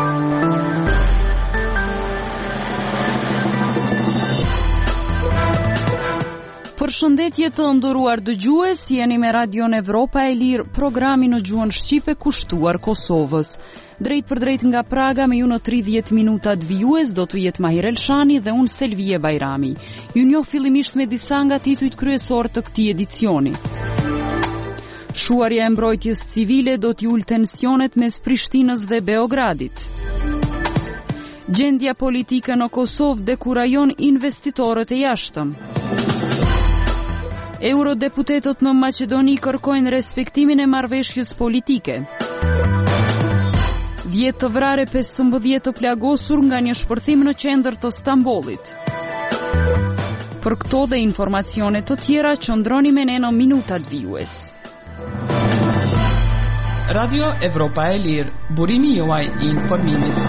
Përshëndetje të nderuar dëgjues, jeni me Radion Evropa e Lirë, programi në gjuhën shqipe kushtuar Kosovës. Drejt për drejt nga Praga me ju në 30 minutat vijues do të jetë Mahir Elshani dhe unë Selvije Bajrami. Ju njoh fillimisht me disa nga titujt kryesor të këtij edicioni. Shuarja e mbrojtjes civile do t'ul tensionet mes Prishtinës dhe Beogradit. Gjendja politike në Kosovë dekurajon investitorët e jashtëm. Eurodeputetët në Maqedoni kërkojnë respektimin e marrëveshjes politike. 10 të vrarë, 15 të plagosur nga një shpërthim në qendër të Stambollit. Për këto dhe informacione të tjera qëndroni me ne në minutat vijues. Radio Evropa e Lirë, burimi juaj I informimit.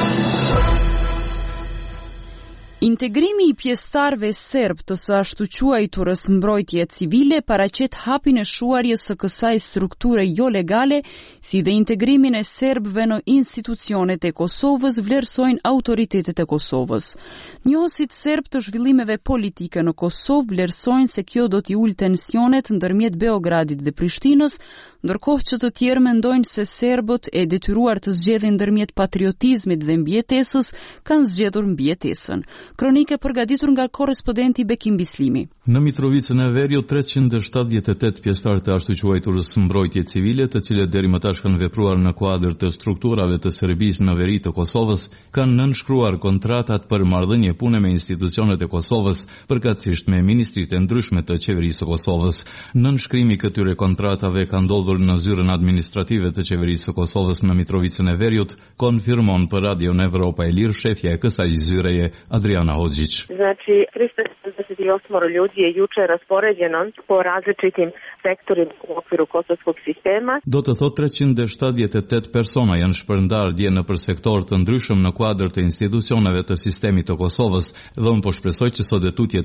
Integrimi I pjesëtarëve serb të së ashtu quajturës mbrojtje civile paraqet hapin e shuarjes së kësaj strukture jo legale, si dhe integrimin e serbëve në institucionet e Kosovës, vlerësojnë autoritetet e Kosovës. Njohësit serb të zhvillimeve politike në Kosovë vlerësojnë se kjo do t'i ulë tensionet ndërmjet Beogradit dhe Prishtinës, ndërkohë që të tjerë mendojnë se serbët e detyruar të zgjedhin ndërmjet patriotizmit dhe mbijetesës kanë zgjedhur mbijetesën. Kronike përgatitur nga korrespondenti Bekim Bislimi. Në Mitrovicën e Veriut 378 pjesëtarë të ashtu quajturës mbrojtje civile, të cilët deri më tash kanë vepruar në kuadër të strukturave të Serbisë në veri të Kosovës, kanë nënshkruar kontratat për marrëdhënie pune me institucionet e Kosovës, përkatësisht me ministritë e ndryshme të qeverisë së Kosovës. Nënshkrimi këtyre kontratave ka ndodhur në zyrën administrative të qeverisë së Kosovës në Mitrovicën e Veriut, konfirmon për Radion Evropa e Lirë shefja e kësaj zyreje Adriana Hoxhić. Znači 378 ljudi je juče raspoređeno po različitim sektorima u okviru kosovskog sistema. Do të thotë 378 persona janë shpërndarë dje në për sektor të ndryshëm në kuadër të institucioneve të sistemit të Kosovës, dhe unë po shpresoj që sot e tutje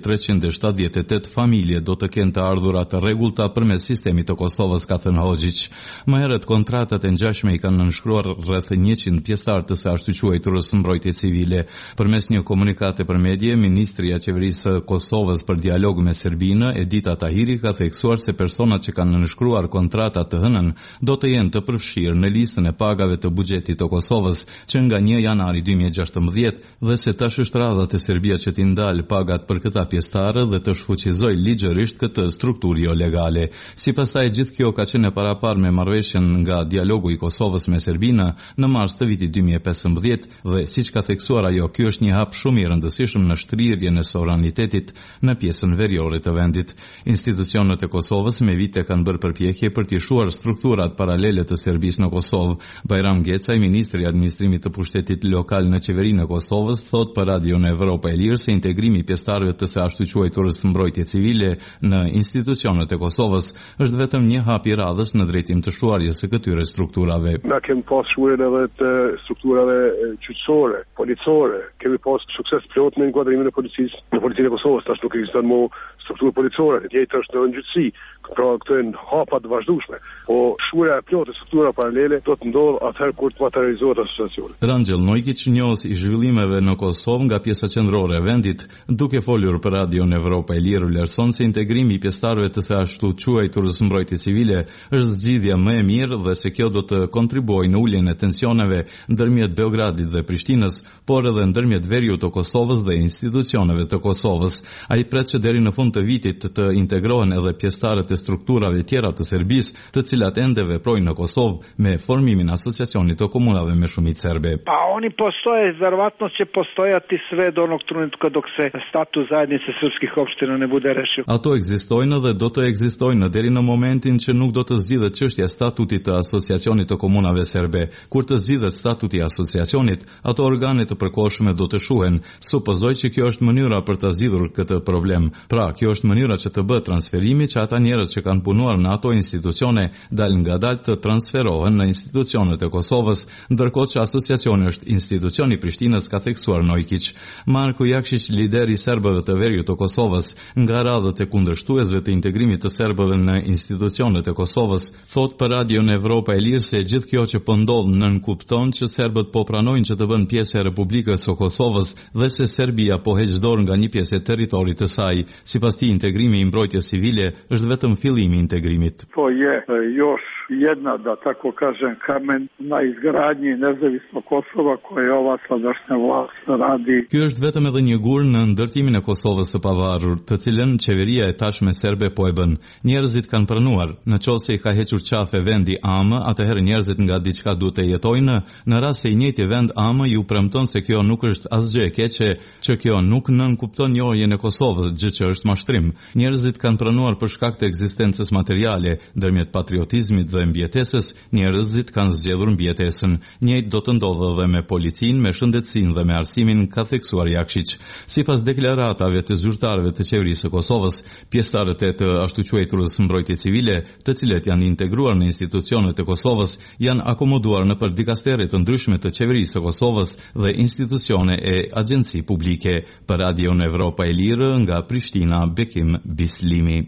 378 familje do të kenë të ardhurat të rregullta përmes sistemit të Kosovës, ka thënë Hoxhić. Më herët kontratat e ngjashme I kanë nënshkruar rreth 100 pjesëtarë të së ashtu quajturës mbrojtje civile. Përmes një komunikate për medje, ministri I qeverisë së Kosovës për dialog me Serbinë, Edita Tahiri, ka theksuar se personat që kanë nënshkruar kontratat të hënën do të jenë të përfshirë në listën e pagave të buxhetit të Kosovës që nga 1 janari 2016 dhe se tash është radha te Serbia që t'i ndalë pagat për këta pjesëtarë dhe të shfuqizojë ligjërisht këtë strukturë jo legale. Sipas saj gjithë kjo ka qenë parapar me marrëveshjen nga dialogu I Kosovës me Serbinë në mars të vitit 2015 dhe siç ka theksuar ajo, ky është një hap shumë I rëndësishëm në shtrirjen e sovranitetit në pjesën veriore të vendit. Institucionet e Kosovës me vite kanë bërë përpjekje për t'i shuar strukturat paralele të Serbisë në Kosovë. Bajram Gecaj, ministri I administrimit të pushtetit lokal në qeverinë e Kosovës, thot për Radion Evropa e Lirë se integrimi I pjesëtarëve të së ashtu quajturës mbrojtje civile në institucionet e Kosovës është vetëm një hap I radhës në drejtim të shuarjes së këtyre strukturave. Na kemi pas shuarjen edhe të strukturave qytetësore, policore, kemi pas sukses plot në inkuadrimin e policisë në policinë e Kosovës, tash nuk ekziston më strukturë policore, e tjetër është në ngjytësi. Pra këto janë hapa të vazhdueshme, po shuarja e plotë e struktura paralele do të ndodhë atëherë kur të materializohet asociacioni. Rangel Nojkić, njohës I zhvillimeve në Kosovë nga pjesa qendrore e vendit, duke folur për Radion Evropa e Lirë, vlerëson se integrimi I pjesëtarëve të së ashtu quajturës mbrojtje civile është zgjidhja më e mirë dhe se kjo do të kontribuojë në uljen e tensioneve ndërmjet Beogradit dhe Prishtinës, por edhe ndërmjet veriut të Kosovës dhe institucioneve të Kosovës. Ai pret që deri në fund të vitit të integrohen edhe pjesëtarët e strukturave tjera të Serbisë, të cilat ende veprojnë në Kosovë me formimin asociacionit të komunave me shumicë serbe. Pa oni postoje, verovatno će postojati sve do onog trenutka dok se status zajednice srpskih opština ne bude rešio. Ato ekzistojnë dhe do të ekzistojnë deri në momentin që nuk do të zgjidhet çështja e statutit të asociacionit të komunave serbe. Kur të zgjidhet statuti I asociacionit, ato organe të përkohshme do të shuhen. Supozoj që kjo është mënyra për ta zgjidhur këtë problem. Pra, kjo është mënyra që të bëhet transferimi që ata njerëz që kanë punuar në ato institucione dalë ngadalë të transferohen në institucionet e Kosovës, ndërkohë që asociacioni është institucioni i Prishtinës, ka theksuar Nojkić. Marko Jakšić, lideri i serbëve të veriut të Kosovës, nga radhët e kundërshtuesve të integrimit të serbëve në institucionet e Kosovës, thot për Radion Evropa e Lirë se gjithë kjo që po ndodh nënkupton që serbët po pranojnë që të bënë pjesë e Republikës së Kosovës dhe se Serbia po heq dorë nga një pjesë e territorit të saj. Sipas tij, integrimi i mbrojtjes civile është vetëm fillimi i integrimit. To je još jedna, da tako kažem, kamen na izgradnji nezavisnog Kosova koje ova sadašnja vlast radi. Ky është vetëm edhe një gur në ndërtimin e Kosovës së pavarur, të cilën qeveria e tashme serbe po e bën. Njerëzit kanë pranuar, nëse i ka hequr qafe vendi AM, atëherë njerëzit nga diçka duhet të jetojnë. Në rast se i njëjti vend AM ju premton se kjo nuk është asgjë e keqe, që kjo nuk nënkupton njohjen e Kosovës, gjë që është mashtrim. Njerëzit kanë pranuar për shkak të ekzistencës materiale, ndërmjet patriotizmit dhe mbjetesës, njerëzit kanë zgjedhur mbjetesën. Njëjtë do të ndodhë edhe me policinë, me shëndetësinë dhe me arsimin, ka theksuar Jakšić. Sipas deklaratave të zyrtarëve të qeverisë së Kosovës, pjesëtarët e të ashtu quajturës mbrojtje civile, të cilët janë integruar në institucionet e Kosovës, janë akomoduar në për dikastere të ndryshme të qeverisë së Kosovës dhe institucione e agjenci publike. Për Radion Evropa e Lirë, nga Prishtina, Bekim Bislimi.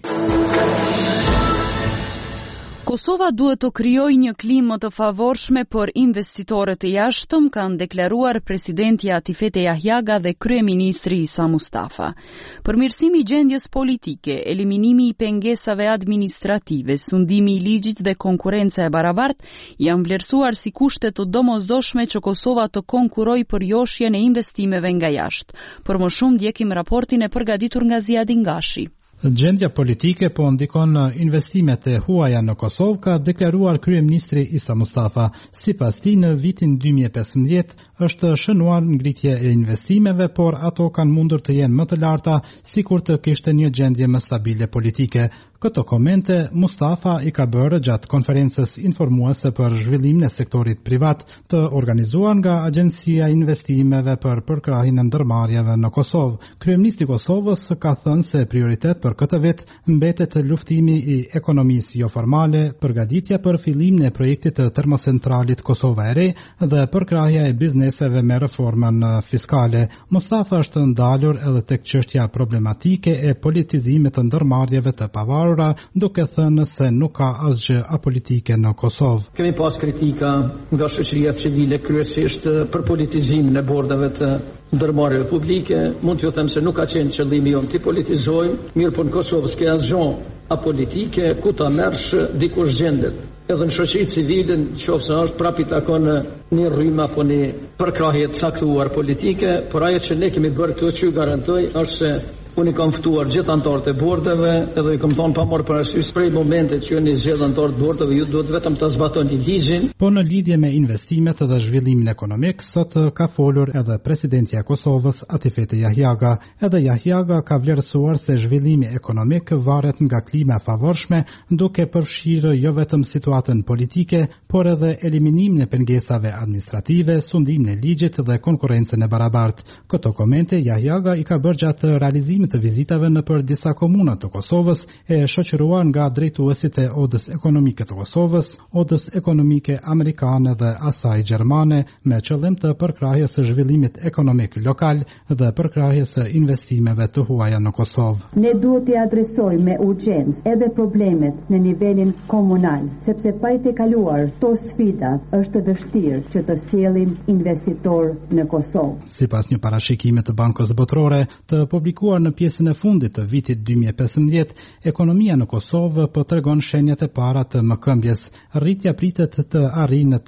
Kosova duhet të krijojë një klimë më të favorshme për investitorët e jashtëm, kanë deklaruar presidenti Atifete Jahjaga dhe kryeministri Isa Mustafa. Përmirësimi i gjendjes politike, eliminimi i pengesave administrative, sundimi i ligjit dhe konkurrenca e barabartë janë vlerësuar si kushte të domosdoshme që Kosova të konkurojë për joshjen e investimeve nga jashtë. Për më shumë ndjekim raportin e përgatitur nga Ziadin Gashi. Gjendja politike po ndikon në investimet e huaja në Kosovë, ka deklaruar kryeministri Isa Mustafa. Sipas tij, në vitin 2015 është shënuar ngritje e investimeve, por ato kanë mundur të jenë më të larta sikur të kishte një gjendje më stabile politike. Këto komente Mustafa i ka bërë gjatë konferencës informuese për zhvillimin e sektorit privat të organizuar nga Agjencia e Investimeve për përkrahjen e ndërmarrjeve në Kosovë. Kryeministri i Kosovës ka thënë se prioritet për këtë vit mbetet luftimi i ekonomisë jo formale, përgatitja për fillimin e projektit të termocentralit Kosova e Re dhe përkrahja e bizneseve me reformën fiskale. Mustafa është ndalur edhe tek çështja problematike e politizimit të ndërmarrjeve të pavarura, duke thënë se nuk ka asgjë apolitike në Kosovë. Kemi pas kritika nga shoqëria civile kryesisht për politizimin e bordave të ndërmarrjeve publike. Mund t'ju them se nuk ka qenë qëllimi jon të politizojmë, mirë po në Kosovë s'ka asgjë apolitike, ku ta mersh dikush gjendet. Edhe në shoqëri civile, nëse është prapi takon një rrymë apo një përkrahje të caktuar politike, por ajo që ne kemi bërë këtu që ju garantoj është se unë i kam ftuar gjithë anëtarët e bordeve, edhe i kam thonë pa marrë parasysh prej momentit që jeni zgjedhur anëtarët e bordeve, ju duhet vetëm ta zbatoni ligjin. Po në lidhje me investimet dhe zhvillimin ekonomik, sot ka folur edhe presidenti i Kosovës Atifete Jahjaga. Edhe Jahjaga ka vlerësuar se zhvillimi ekonomik varet nga klima e favorshme, duke përfshirë jo vetëm situatën politike, por edhe eliminimin e pengesave administrative, sundimin e ligjit dhe konkurrencën e barabartë. Këto komente Jahjaga i ka bërë gjatë realizimit të vizitave në për disa komuna të Kosovës, e shoqëruar nga drejtuesit e Odës Ekonomike të Kosovës, Odës Ekonomike Amerikane dhe asaj Gjermane, me qëllim të përkrahjes së zhvillimit ekonomik lokal dhe përkrahjes së investimeve të huaja në Kosovë. Ne duhet të adresojmë me urgjencë edhe problemet në nivelin komunal, sepse pa i tekaluar këto sfida është vështirë që të sjellin investitor në Kosovë. Sipas një parashikimi të Bankës Botërore të publikuar në pjesën e fundit të vitit 2015, ekonomia në Kosovë po tregon shenjat e para të mëkëmbjes. Rritja pritet të arrijë në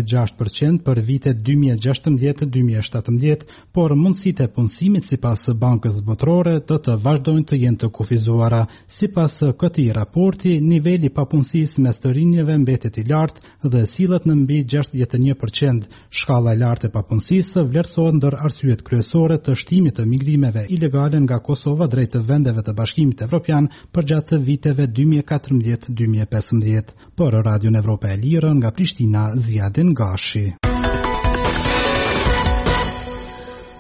3.6% për vitet 2016-2017, por mundësitë e punësimit sipas Bankës Botërore të vazhdojnë të jenë të kufizuara. Sipas këtij raporti, niveli i papunësisë mes të rinjve mbetet i lartë dhe sillet në mbi 61%. Shkalla e lartë e papunësisë vlerësohet ndër arsyet kryesore të shtimit të migrimeve ilegale nga Kosova drejt vendeve të Bashkimit Evropian përgjatë viteve 2014-2015. Për Radion Evropa e Lirë, nga Prishtina, Ziadin Gashi.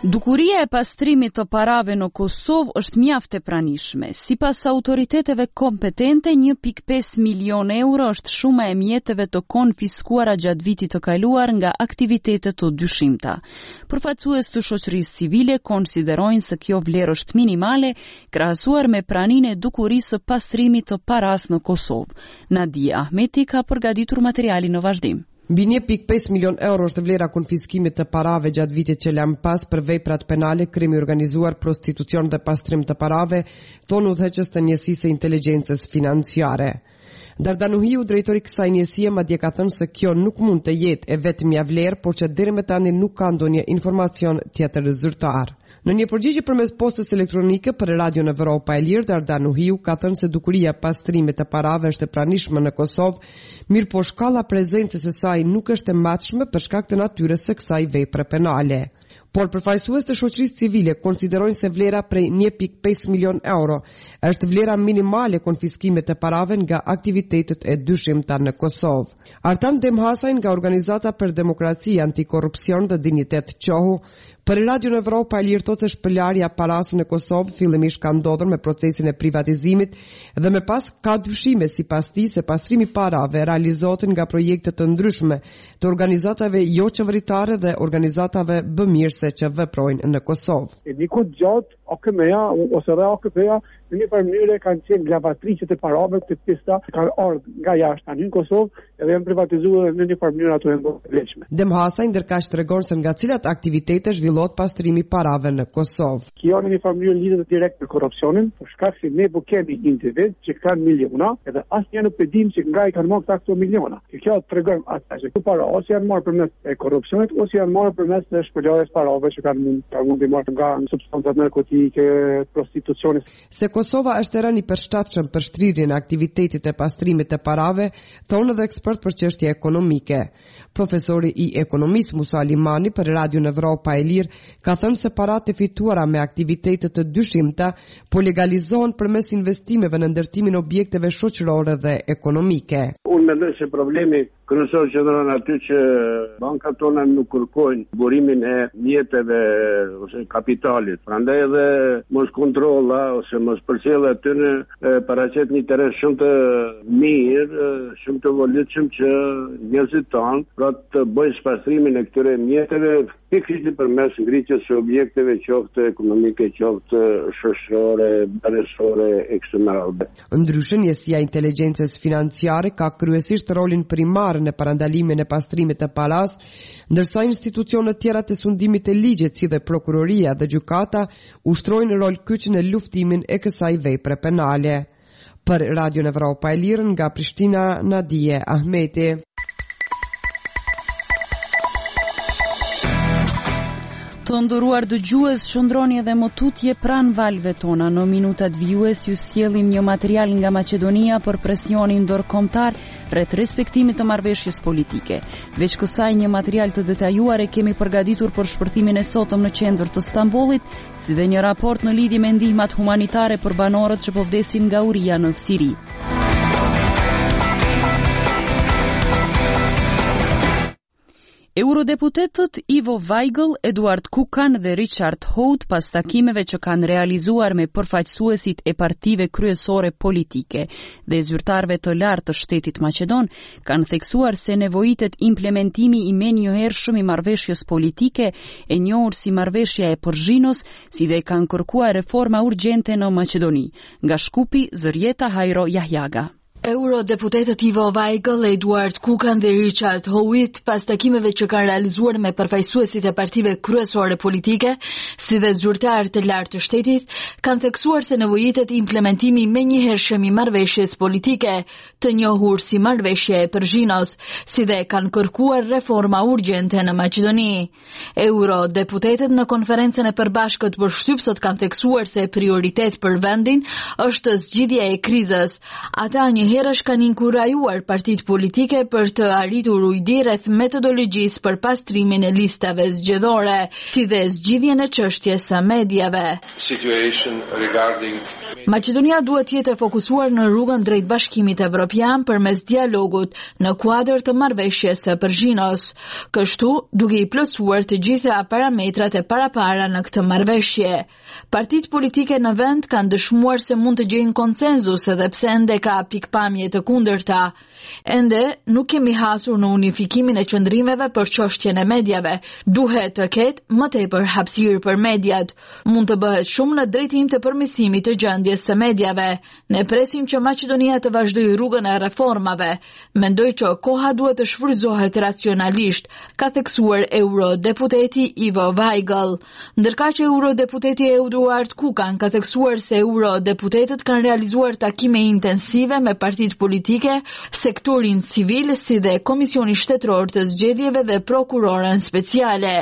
Dukuria e pastrimit të parave në Kosovë është mjaft e pranishme. Sipas autoriteteve kompetente, 1.5 milion euro është shuma e mjeteve të konfiskuara gjatë vitit të kaluar nga aktivitetet të dyshimta. Përfaqësues të shoqërisë civile konsiderojnë se kjo vlerë është minimale krahasuar me praninë e dukurisë së pastrimit të paras në Kosovë. Nadia Ahmeti ka përgatitur materialin në vazhdim. Mbi 1.5 milion euro është vlera konfiskimit të parave gjatë vitit që lan pas për veprat penale, krim i organizuar, prostitucion dhe pastrim të parave, thonë udhëheqës të njësisë së inteligjencës financiare. Dardan Uhiu, drejtori i kësaj njësie, madje ka thënë se kjo nuk mund të jetë e vetmja vlerë, por që deri më tani nuk ka ndonjë informacion tjetër zyrtar. Në një përgjigje përmes postës elektronike për Radion Evropa e Lirë, Dardan Uhiu ka thënë se dukuria pastrimit të parave është e pranishme në Kosovë, mirë po shkalla prezencës së saj nuk është e matshme për shkak të natyrës së kësaj vepre penale. Por përfaqësues të shoqërisë civile konsiderojnë se vlera prej 1.5 milion euro është vlera minimale konfiskimit të parave nga aktivitetet e dyshimta në Kosovë. Artan Demhasaj nga Organizata për Demokraci, Antikorrupsion dhe Dinjitet Qohu, për Radion Evropa e Lirë thotë se shpëlarja parasë në Kosovë fillimisht ka ndodhur me procesin e privatizimit dhe më pas ka dyshime sipas tij se pastrimi parave realizohet nga projekte të ndryshme të organizatave jo qeveritare dhe organizatave bëmirëse që veprojnë në Kosovë. Diku gjatë OKM-ja ose dhe OKP-ja në një mënyrë kanë qenë gravatriçet e parave të pista që kanë ardhur nga jashtë tani në Kosovë edhe janë privatizuar në një mënyrë ato janë lehtëshme. Demhasaj ndërkaq tregon se nga cilat aktivitete zhvillohet pastrimi parave në Kosovë. Kjo në një mënyrë lidhet direkt me korrupsionin, për shkak se ne kemi individ që kanë miliona edhe asnjë nuk e dim se nga i kanë marrë këto miliona. Kjo tregon atë se këto para ose janë marrë përmes e korrupsionit ose janë marrë përmes të shpërndarjes parave që kanë mund të marrë nga substancat narkotike, prostitucionit. Se Kosova është e rënë i përshtatshëm për shtrirjen e aktivitetit e pastrimit të parave, thonë edhe ekspert për çështje ekonomike. Profesori i ekonomisë Musa Alimani për Radion Evropa e Lirë ka thënë se paratë e fituara me aktivitete të dyshimta po legalizohen përmes investimeve në ndërtimin e objekteve shoqërore dhe ekonomike. Unë mendoj se problemi kryesor që ndron aty që bankat tona nuk kërkojnë burimin e mjeteve ose kapitalit. Prandaj edhe mos kontrolla ose mos përcjellja aty paraqet një interes shumë të mirë, shumë të volitshëm që njerëzit tonë pra të bëjnë pastrimin e këtyre mjeteve pikërisht përmes ngritjes së objekteve qoftë ekonomike, qoftë shoqërore, banesore e kështu me radhë. Ndryshe, njësia e inteligjencës financiare ka kryesisht rolin primar në parandalimin e pastrimit të palas, ndërsa institucionet tjera të sundimit të ligjet si dhe prokuroria dhe gjykata ushtrojnë rol kyç në luftimin e kësaj vepre penale. Për Radion Evropa e Lirë nga Prishtina, Nadia Ahmeti. Të nderuar dëgjues, shndroni edhe më tutje pranë valve tona. Në minutat vijues ju sjellim një material nga Maqedonia për presionin ndërkombëtar rreth respektimit të marrëveshjes politike. Veç kësaj, një material të detajuar e kemi përgatitur për shpërthimin e sotëm në qendër të Stambollit, si dhe një raport në lidhje me ndihmat humanitare për banorët që po vdesin nga uria në Siri. Eurodeputetët Ivo Weigl, Eduard Kukan dhe Richard Hout pas takimeve që kanë realizuar me përfaqësuesit e partive kryesore politike dhe zyrtarëve të lartë të shtetit maqedon, kanë theksuar se nevojitet implementimi i menjëhershëm i marrëveshjes politike e njohur si marrëveshja e Përzhinos, si dhe kanë kërkuar reforma urgjente në Maqedoni. Nga Shkupi, Zërjeta Hajro Jahjaga. Eurodeputetët Ivo Weigl, Eduard Kukan dhe Richard Howitt, pas takimeve që kanë realizuar me përfaqësuesit e partive kryesore politike, si dhe zyrtarë të lartë të shtetit, kanë theksuar se nevojitet implementimi menjëhershëm i marrëveshjes politike, të njohur si marrëveshja e Përzhinos, si dhe kanë kërkuar reforma urgjente në Maqedoni. Eurodeputetët në konferencën e përbashkët për shtypsot kanë theksuar se prioritet për vendin është zgjidhja e krizës. Ata një njëherësh kanë inkurajuar partitë politike për të arritur ujdi rreth metodologjisë për pastrimin e listave zgjedhore, si dhe zgjidhjen e çështjes së mediave. Maqedonia duhet të jetë fokusuar në rrugën drejt Bashkimit Evropian përmes dialogut në kuadër të marrëveshjes së Prishtinës, kështu duke i plotësuar të gjitha parametrat e parapara në këtë marrëveshje. Partitë politike në vend kanë dëshmuar se mund të gjejnë konsenzus edhe pse ende ka pikpamje të kundërta. Ende nuk kemi hasur në unifikimin e qëndrimeve për çështjen e mediave. Duhet të ketë më tepër hapësirë për mediat. Mund të bëhet shumë në drejtim të përmirësimit të gjendjes së mediave. Ne presim që Maqedonia të vazhdojë rrugën e reformave. Mendoj që koha duhet të shfrytëzohet racionalisht, ka theksuar eurodeputeti Ivo Vajgël. Ndërkaq që eurodeputeti Eduard Kukan ka theksuar se eurodeputetët kanë realizuar takime intensive me partitë politike, sektorin civil si dhe Komisioni Shtetëror të Zgjedhjeve dhe prokurorën speciale.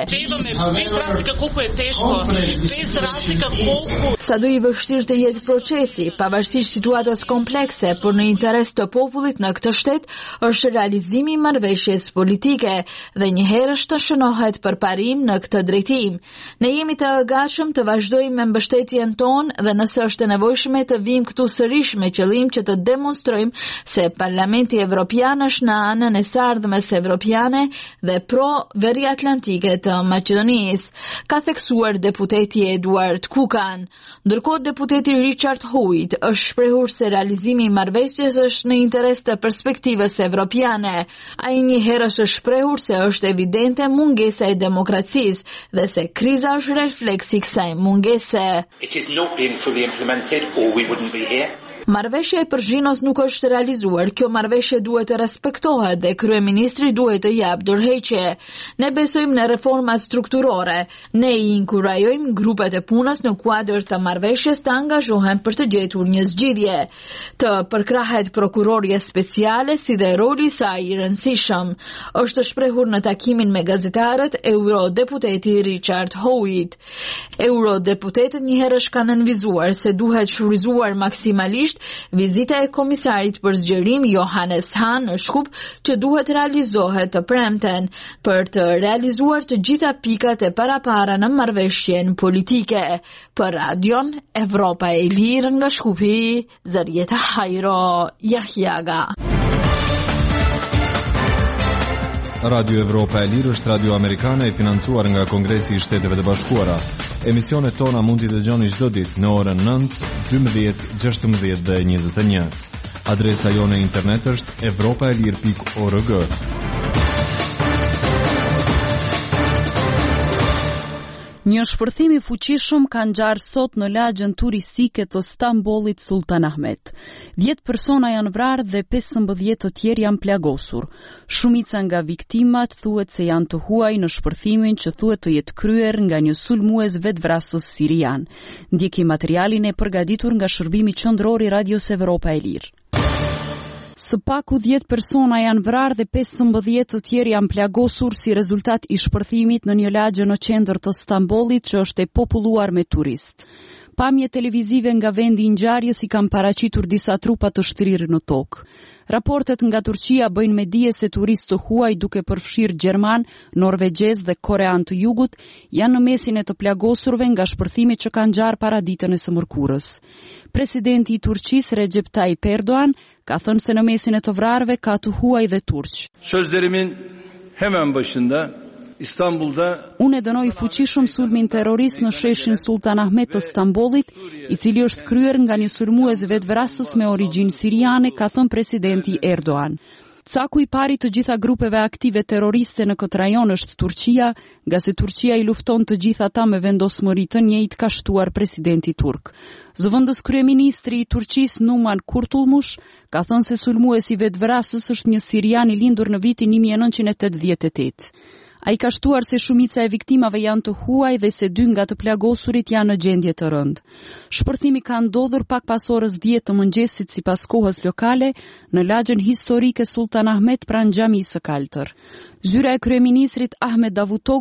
Sa do i vështirë të jetë procesi, pavarësisht situatës komplekse, por në interes të popullit në këtë shtet është realizimi i marrëveshjes politike dhe njëherësh të shënohet përparim në këtë drejtim. Ne jemi të gatshëm të vazhdojmë me mbështetjen tonë dhe nëse është e nevojshme të vim këtu sërish me qëllim që të demonstrojmë se Parlamenti Evropian është në anën e sardhmes evropiane dhe pro veri atlantike të Maqedonisë, ka theksuar deputeti Eduard Kukan. Ndërkohë deputeti Richard Howitt është shprehur se realizimi i marrëveshjes është në interes të perspektivës evropiane. Ai njëherësh është shprehur se është evidente mungesa e demokracisë dhe se kriza është refleksi i kësaj mungese. It is not being fully implemented or we wouldn't be here. Marrëveshja e Prishtinës nuk është realizuar. Kjo marrëveshje duhet të respektohet dhe kryeministri duhet të japë dorëheqje. Ne besojmë në reforma strukturore. Ne i inkurajojmë grupet e punës në kuadër të marrëveshjes të angazhohen për të gjetur një zgjidhje. Të përkrahet prokurorje speciale si dhe roli i saj i rëndësishëm. Është shprehur në takimin me gazetarët eurodeputeti Richard Howitt. Eurodeputetët njëherësh kanë nënvizuar se duhet shfrytzuar maksimalisht vizita e komisarit për zgjerim Johannes Hahn në Shkup që duhet realizohet të premten për të realizuar të gjitha pikat e parapara në marrëveshjen politike. Për Radion Evropa e Lirë nga Shkupi, Zarieta Hajro Jahjaga. Radio Evropa e Lirë është radio amerikane e financuar nga Kongresi i Shteteve të Bashkuara. Emisionet tona mund t'i dëgjoni çdo ditë në orën 9, 12, 16 dhe 21. Adresa jone internet është evropaelir.org. Një shpërthim i fuqishëm ka ngjarë sot në lagjën turistike të Stambollit Sultanahmet. 10 persona janë vrarë dhe 15 të tjerë janë plagosur. Shumica nga viktimat thuhet se janë të huaj në shpërthimin që thuhet të jetë kryer nga një sulmues vetvrasës sirian. Ndjeki materialin e përgatitur nga shërbimi qendror i Radios Evropa e Lirë. Së paku 10 persona janë vrarë dhe 15 të tjerë janë plagosur si rezultat i shpërthimit në një lagje në qendër të Stambollit që është e populluar me turist. Pamje televizive nga vendi i ngjarjes i kanë paraqitur disa trupa të shtrirë në tokë. Raportet nga Turqia bëjnë me dije se turistë të huaj duke përfshirë gjerman, norvegjez dhe korean të jugut janë në mesin e të plagosurve nga shpërthimi që kanë ngjarë para ditën e së mërkurës. Presidenti i Turqisë Recep Tayyip Erdogan ka thënë se në mesin e të vrarëve ka të huaj dhe turq. Sözlerimin hemen başında İstanbul'da Unë e dënoj fuqishëm sulmin terrorist në sheshin Sultanahmet të Stambollit, i cili është kryer nga një sulmues vetvrasës me origjinë siriane, ka thënë presidenti Erdogan. Caku i pari të gjitha grupeve aktive terroriste në këtë rajon është Turqia, nga se Turqia i lufton të gjitha ata me vendosmëri të njëjtë, ka shtuar presidenti turk. Zëvendës kryeministri i Turqisë Numan Kurtulmush ka thënë se sulmuesi vetvrasës është një sirian i lindur në vitin 1988. Ai ka shtuar se shumica e viktimave janë të huaj dhe se 2 nga të plagosurit janë në gjendje të rëndë. Shpërthimi ka ndodhur pak pas orës 10 të mëngjesit sipas kohës lokale në lagjën historike Sultanahmet pranë xhamisë së Kaltër. Zyra e kryeministrit Ahmet Davutoglu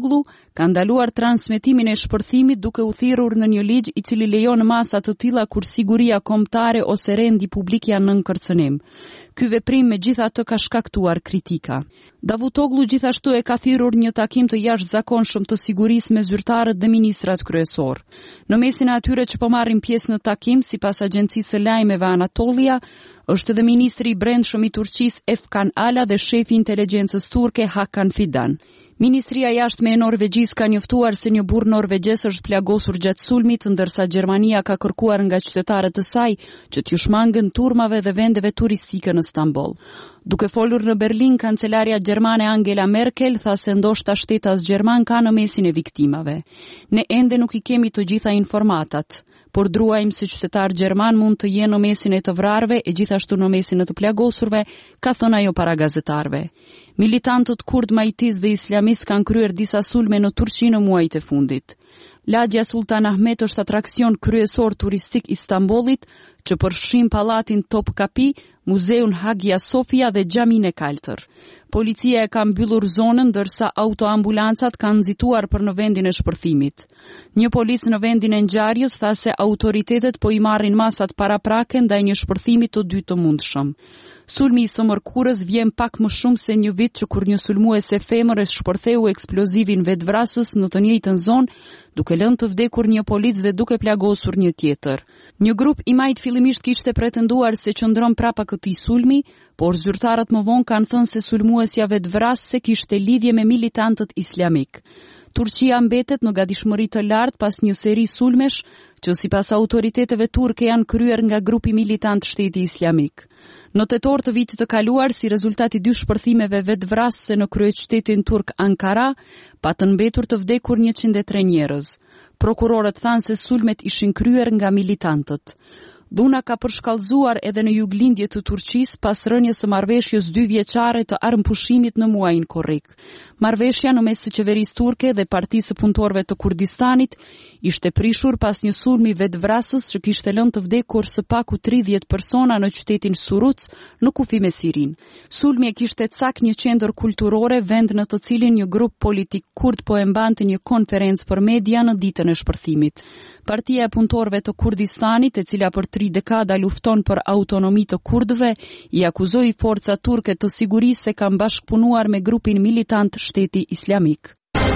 ka ndaluar transmetimin e shpërthimit duke u thirrur në një ligj i cili lejon masa të tilla kur siguria kombëtare ose rendi publik janë nën kërcënim. Ky veprim megjithatë ka shkaktuar kritika. Davutoglu gjithashtu e ka thirrur një takim të jashtëzakonshëm të sigurisë me zyrtarët dhe ministrat kryesor. Në mesin e atyre që po marrin pjesë në takim, sipas agjencisë së lajmeve Anatolia, është edhe ministri i brendshëm i Turqisë Efkan Ala dhe shefi i inteligjencës turke Hakan Fidan. Ministria e Jashtme e Norvegjisë ka njoftuar se një burr norvegjes është plagosur gjatë sulmit, ndërsa Gjermania ka kërkuar nga qytetarët e saj që t'ju shmangën turmave dhe vendeve turistike në Stamboll. Duke folur në Berlin, kancelaria gjermane Angela Merkel tha se ndoshta shteti gjerman ka në mesin e viktimave. Ne ende nuk i kemi të gjitha informatat, por druajmë se qytetar gjerman mund të jenë në mesin e të vrarve e gjithashtu në mesin e të plagosurve, ka thënë ajo para gazetarëve. Militantët kurd majtis dhe islamist kanë kryer disa sulme në Turqi në muajt e fundit. Lagja Sultan Ahmet është atraksion kryesor turistik i Stambollit, që përfshin pallatin Topkapi, muzeun Hagia Sofia dhe xhamin e Kaltër. Policia e ka mbyllur zonën, ndërsa autoambulancat kanë nxituar për në vendin e shpërthimit. Një polis në vendin e ngjarjes tha se autoritetet po i marrin masat paraprake ndaj një shpërthimi të dytë të mundshëm. Sulmi i së mërkurës vjen pak më shumë se një vit që kur një sulmuese femër e shpërtheu eksplozivin vetvrasës në të njëjtën zonë, duke lënë të vdekur një polic dhe duke plagosur një tjetër. Një grup i majt fillimisht kishte pretenduar se qëndron prapa këtij sulmi, por zyrtarët më vonë kanë thënë se sulmuesja vetvrasëse kishte lidhje me militantët islamik. Turqia mbetet në gatishmëri të lartë pas një seri sulmesh që sipas autoriteteve turke janë kryer nga grupi militant Shteti Islamik. Në tetor të vitit të kaluar, si rezultati dy shpërthimeve vetvrasëse në kryeqytetin turk Ankara, patën mbetur të vdekur 103 njerëz. Prokurorët thanë se sulmet ishin kryer nga militantët. Dhuna ka përshkallëzuar edhe në juglindje të Turqisë pas rënies së marrëveshjes 2 vjeçare të armëpushimit në muajin korrik. Marrëveshja në mes të qeverisë turke dhe Partisë së Punëtorëve të Kurdistanit ishte prishur pas një sulmi vetvrasës që kishte lënë të vdekur së paku 30 persona në qytetin Suruc në kufi me Sirin. Sulmi e kishte cak një qendër kulturore, vend në të cilin një grup politik kurd po e mbante një konferencë për media në ditën e shpërthimit. Partia e Punëtorëve të Kurdistanit, e cila për 3 dekada lufton për autonomi të kurdëve, i akuzoi forca turke të sigurisë se kanë bashkëpunuar me grupin militant Shteti Islamik.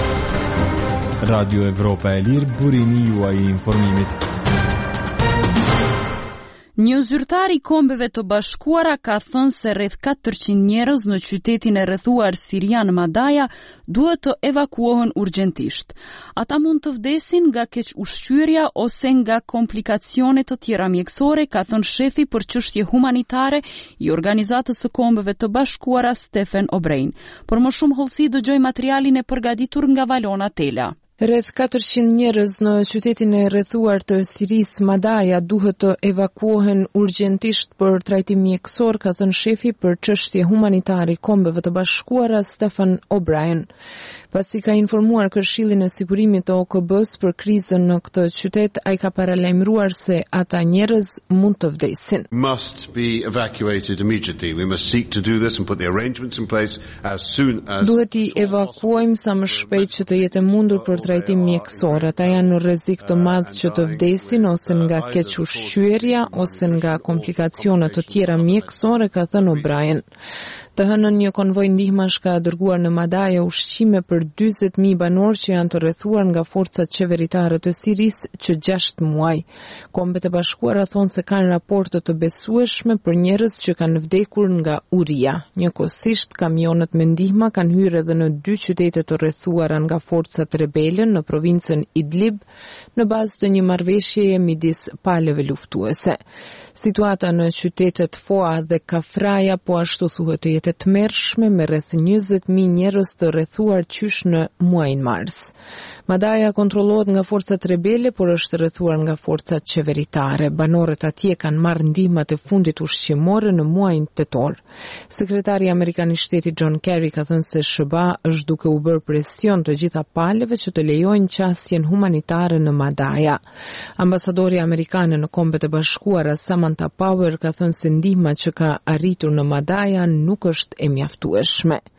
Radio Evropa e Lirë, burimi juaj i informimit. Një zyrtar i Kombeve të Bashkuara ka thënë se rreth 400 njerëz në qytetin e rrethuar sirian Madaja duhet të evakuohen urgjentisht. Ata mund të vdesin nga keq ushqyerja ose nga komplikacione të tjera mjekësore, ka thënë shefi për çështje humanitare i Organizatës së Kombeve të Bashkuara Stephen O'Brien. Por më shumë hollësi dëgjoj materialin e përgatitur nga Valona Tela. Rreth 400 njerëz në qytetin e rrethuar të Sirisë Madaja duhet të evakuohen urgjentisht për trajtim mjekësor, ka thënë shefi për çështje humanitare i Kombeve të Bashkuara Stephen O'Brien. Pasi ka informuar Këshillin e Sigurimit të OKB-s për krizën në këtë qytet, ai ka paralajmëruar se ata njerëz mund të vdesin. Must be evacuated immediately. We must seek to do this and put the arrangements in place as soon as. Duhet i evakuojmë sa më shpejt që të jetë mundur për trajtim mjekësor. Ata janë në rrezik të madh që të vdesin ose nga keq ushqyerja ose nga komplikacione të tjera mjekësore, ka thënë O'Brien. Të hënën një konvoj ndihmash ka dërguar në Madaja ushqime për 40.000 banor që janë të rrethuar nga forcat qeveritare të Sirisë që 6 muaj. Kombet e Bashkuara thonë se kanë raporte të besueshme për njerëz që kanë vdekur nga uria. Njëkohësisht, kamionet me ndihma kanë hyrë edhe në 2 qytete të rrethuara nga forcat rebele në provincën Idlib, në bazë të një marrëveshjeje midis palëve luftuese. Situata në qytetet Foa dhe Kafraja po ashtu thuhet të jetë e tmerrshme me rreth 20.000 njerëz të rrethuar qysh në muajin mars. Madaja kontrollohet nga forcat rebele, por është rrethuar nga forcat qeveritare. Banorët atje kanë marrë ndihmat e fundit ushqimore në muajin tetor. Sekretari amerikan i shtetit John Kerry ka thënë se SBA është duke u bërë presion të gjitha palëve që të lejojnë qasjen humanitare në Madaja. Ambasadori amerikane në Kombet e Bashkuara Samantha Power ka thënë se ndihma që ka arritur në Madaja nuk është e mjaftueshme.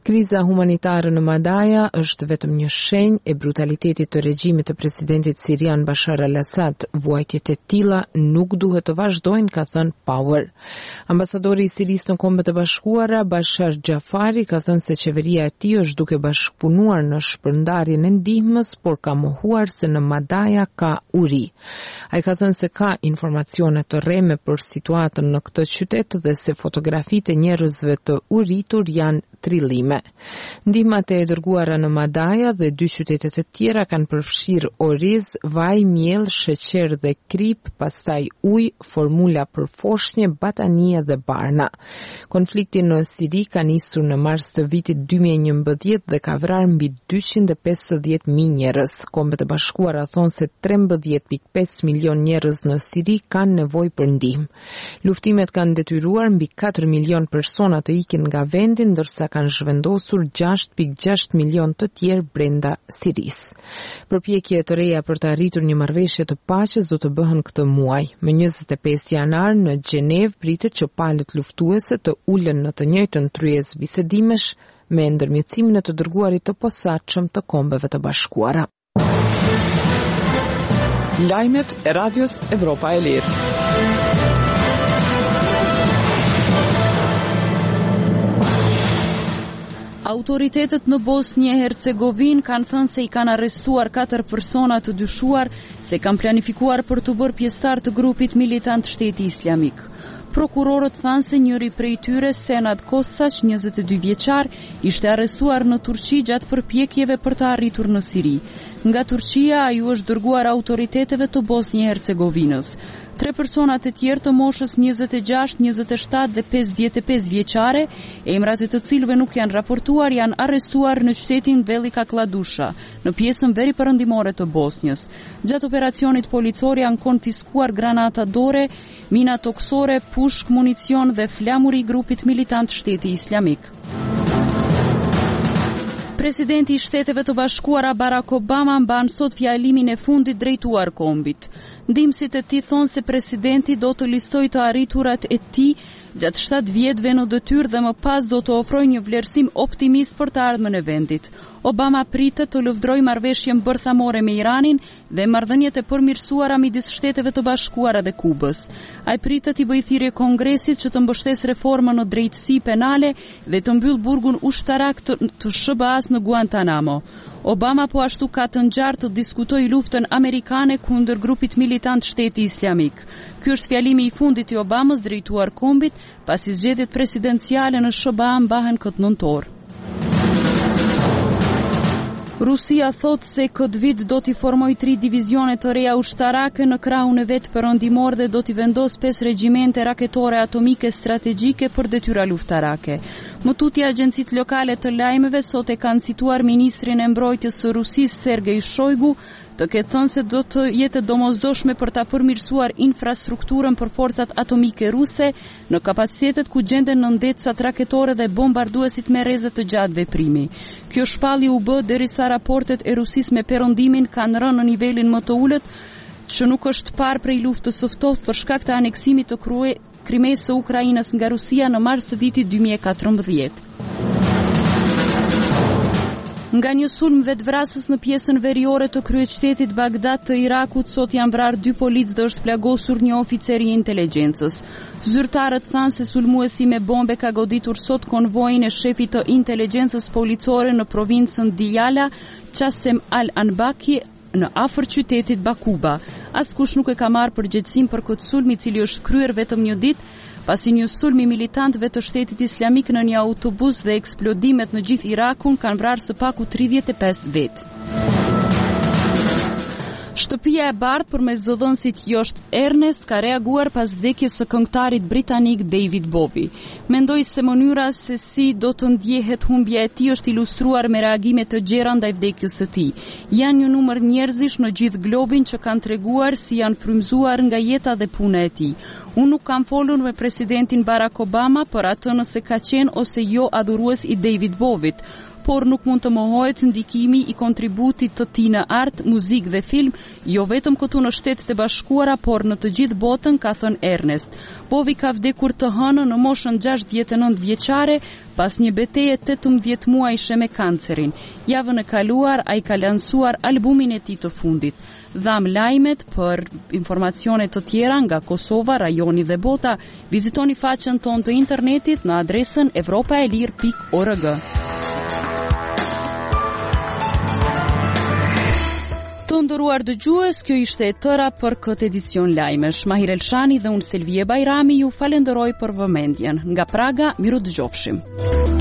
Kriza humanitare në Madaja është vetëm një shenjë e brutalitetit të regjimit të presidentit sirian Bashar al-Assad. Vuajtjet e tilla nuk duhet të vazhdojnë, ka thënë Power. Ambasadori i Sirisë në Kombet e Bashkuara, Bashar Gjafari, ka thënë se qeveria e tij është duke bashkëpunuar në shpërndarjen e ndihmës, por ka mohuar se në Madaja ka uri. Ai ka thënë se ka informacione të rreme për situatën në këtë qytet dhe se fotografitë e njerëzve të uritur janë trillime. Ndihmat e dërguara në Madaja dhe 2 qytetet e tjera kanë përfshirë oriz, vaj, miell, sheqer dhe krip, pastaj ujë, formula për foshnjë, batanie dhe barna. Konflikti në Siri ka nisur në mars të vitit 2011 dhe ka vrarë mbi 250.000 njerëz. Kombet e Bashkuara thonë se 13.5 milion njerëz në Siri kanë nevojë për ndihmë. Luftimet kanë detyruar mbi 4 milion persona të ikin nga vendi, ndërsa kanë zhvendosur 6.6 milion të tjerë brenda Sirisë. Përpjekje të reja për të arritur një marrëveshje të paqes do të bëhen këtë muaj. Më 25 janar në Gjenev pritet që palët luftuese të ulen në të njëjtën tryezë bisedimesh me ndërmjetësimin e të dërguarit të posaçëm të Kombeve të Bashkuara. Lajmet e Radios Evropa e Lirë. Autoritetet në Bosnjë e Hercegovinë kanë thënë se i kanë arrestuar 4 persona të dyshuar se kanë planifikuar për të bërë pjesëtar të grupit militant Shteti Islamik. Prokurorët thanë se njëri prej tyre, Senad Kosaç, 22 vjeçar, ishte arrestuar në Turqi gjatë përpjekjeve për të arritur në Siri. Nga Turqia ai është dërguar autoriteteve të Bosnjë e Hercegovinës. 3 personat e tjerë të moshës 26, 27 dhe 55 vjeçare, emrat e të cilëve nuk janë raportuar, janë arrestuar në qytetin Velika Kladusha, në pjesën veriperëndimore të Bosnjës. Gjatë operacionit policor janë konfiskuar granata dore, mina toksore, pushk, municion dhe flamuri i grupit militant Shteti Islamik. Presidenti i Shteteve të Bashkuara Barack Obama mban sot fjalimin e fundit drejtuar kombit. Ndihmësit e tij thonë se presidenti do të listojë të arriturat e tij gjatë 7 vjetëve në detyrë dhe më pas do të ofrojë një vlerësim optimist për të ardhmen e vendit. Obama pritet të lëvdrojë marrëveshjen bërthamore me Iranin dhe marrëdhëniet e përmirësuara midis Shteteve të Bashkuara dhe Kubës. Ai pritet i bëjë thirrje Kongresit që të mbështesë reformën në drejtësi penale dhe të mbyllë burgun ushtarak të SBA-s në Guantanamo. Obama po ashtu ka të ngjarë të diskutojë luftën amerikane kundër grupit militant Shteti Islamik. Ky është fjalimi i fundit i Obamës drejtuar kombit, pasi zgjedhjet presidenciale në SBA mbahen këtë nëntor. Rusia thot se këtë vit do t'i formoj 3 divizione të reja ushtarake në krahun e vet perëndimor dhe do t'i vendos 5 regjimente raketore atomike strategjike për detyra luftarake. Më tutje agjencit lokale të lajmeve sot e kanë cituar ministrin e mbrojtjes së Rusisë Sergej Shoigu, të ketë thënë se do të jetë domosdoshme për ta përmirësuar infrastrukturën për forcat atomike ruse në kapacitetet ku gjenden në ndetësat raketore dhe bombarduesit me rrezë të gjatë veprimi. Kjo shpallje u bë derisa raportet e Rusisë me perëndimin kanë rënë në nivelin më të ulët, që nuk është parë prej luftës së ftohtë për shkak të aneksimit të Krimesë së Ukrainës nga Rusia në mars të vitit 2014. Nga një sulm vetvrasës në pjesën veriore të kryeqytetit Bagdad të Irakut, sot janë vrarë 2 policë dhe është plagosur një oficer i inteligjencës. Zyrtarët thanë se sulmuesi me bombe ka goditur sot konvojin e shefit të inteligjencës policore në provincën Diyala, Qasem al-Anbaki, në afër qytetit Bakuba. Askush nuk e ka marrë përgjegjësinë për këtë sulm, i cili është kryer vetëm një ditë pasi një sulm i militantëve të Shtetit Islamik në një autobus dhe eksplodimet në gjithë Irakun kanë vrarë së paku 35 vetë. Shtëpia e bardhë përmes zëdhënësit Josh Ernest ka reaguar pas vdekjes së këngëtarit britanik David Bowie. Mendoi se mënyra se si do të ndjehet humbja e tij është ilustruar me reagime të gjera ndaj vdekjes së tij. Janë një numër njerëzish në gjithë globin që kanë treguar si janë frymzuar nga jeta dhe puna e tij. Unë nuk kam folur me presidentin Barack Obama për atë nëse ka qenë ose jo adhurues i David Bowiet, por nuk mund të mohohet ndikimi i kontributit të tij në art, muzikë dhe film, jo vetëm këtu në Shtetet e Bashkuara, por në të gjithë botën, ka thënë Ernest. Bovi ka vdekur të hënë në moshën 69 vjeçare pas një betejë 18 muajshe me kancerin. Javën e kaluar ai ka lansuar albumin e tij të fundit. Dham lajmet. Për informacione të tjera nga Kosova, rajoni dhe bota, vizitoni faqen tonë të internetit në adresën evropaelir.org. Të nderuar dëgjues, kjo ishte e tëra për këtë edicion lajmesh. Mahir Elshani dhe unë Selvie Bajrami ju falenderoj për vëmendjen. Nga Praga, miru dëgjofshim.